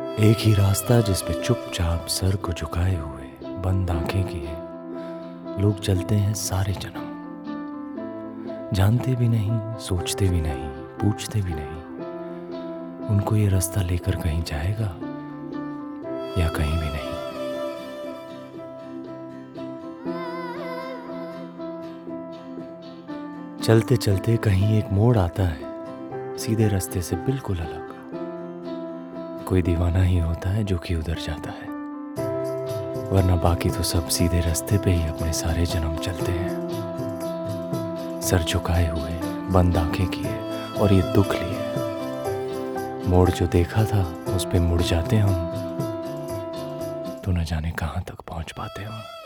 एक ही रास्ता जिस पे चुपचाप सर को झुकाए हुए बंद आंखें किए लोग चलते हैं सारे जन्म। जानते भी नहीं, सोचते भी नहीं, पूछते भी नहीं, उनको ये रास्ता लेकर कहीं जाएगा या कहीं भी नहीं। चलते चलते कहीं एक मोड़ आता है, सीधे रास्ते से बिल्कुल अलग। कोई दीवाना ही होता है जो कि उधर जाता है, वरना बाकी तो सब सीधे रास्ते पे ही अपने सारे जन्म चलते हैं। सर झुकाए हुए, बंद आंखें किए और ये दुख लिए। मोड़ जो देखा था उस पे मुड़ जाते हम, तो न जाने कहाँ तक पहुँच पाते हम।